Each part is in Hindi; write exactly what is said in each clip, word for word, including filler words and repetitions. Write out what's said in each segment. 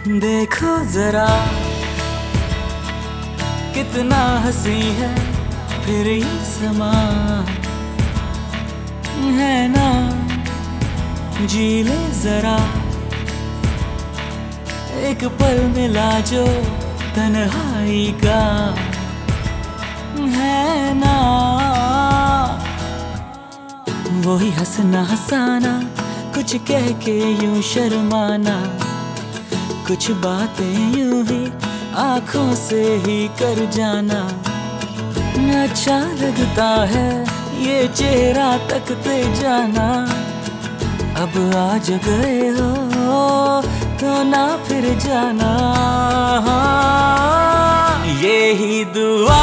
देखो जरा कितना हंसी है फिर ये समा है ना, जी ले जरा एक पल मिला जो तन्हाई का है ना। वही हंसना हंसाना, कुछ कह के यूं शर्माना, कुछ बातें यूं ही आंखों से ही कर जाना। अच्छा लगता है ये चेहरा तकते जाना, अब आज गए हो तो ना फिर जाना। ये ही दुआ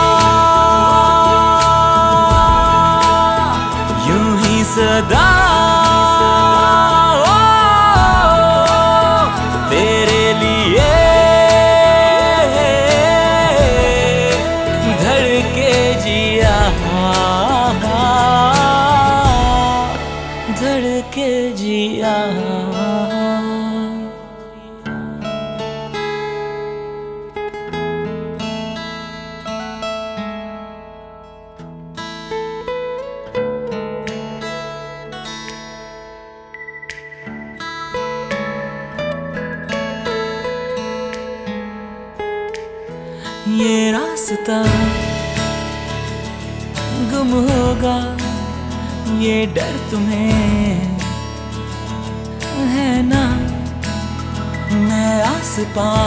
यूं ही सदा तेरे लिए धड़के जिया, धड़के जिया। ये रास्ता गुम होगा, ये डर तुम्हें है ना। मैं आस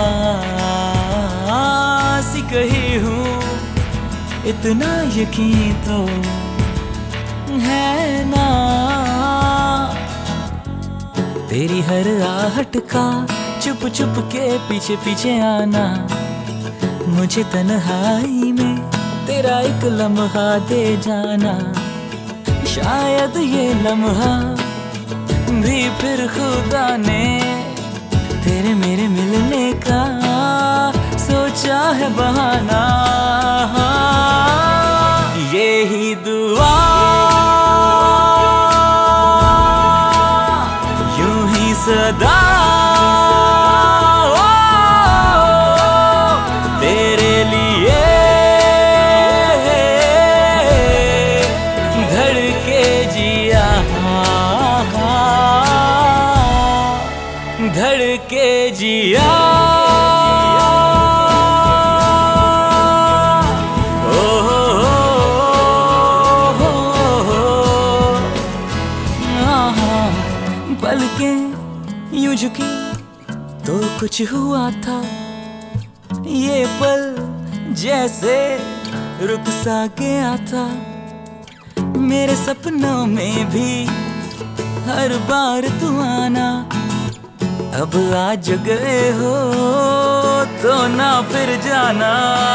पास ही कहीं हूँ, इतना यकीन तो है ना। तेरी हर आहट का चुप चुप के पीछे पीछे आना, मुझे तन्हाई में तेरा एक लम्हा दे जाना। शायद ये लम्हा भी फिर खुदा ने तेरे मेरे मिलने का सोचा है बहाना। ये ही दुआ यूं ही सदा तेरे लिए धड़के जिया, धड़के जिया। ओ हो हो हो, पलकें यूं झुकी तो कुछ हुआ था, ये पल जैसे रुक सा गया था। मेरे सपनों में भी हर बार तू आना, अब आज गए हो तो ना फिर जाना।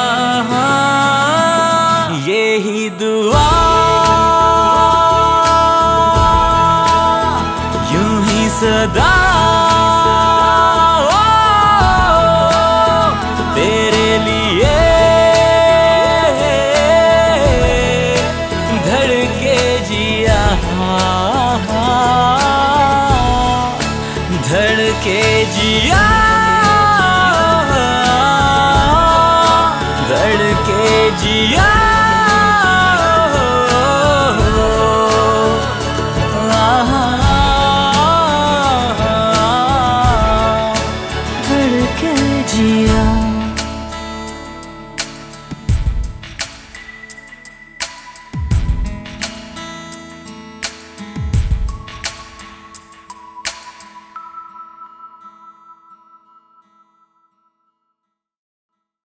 ये ही दुआ यूं ही सदा तेरे लिए धड़के जिया, धड़के जिया, धड़के जिया।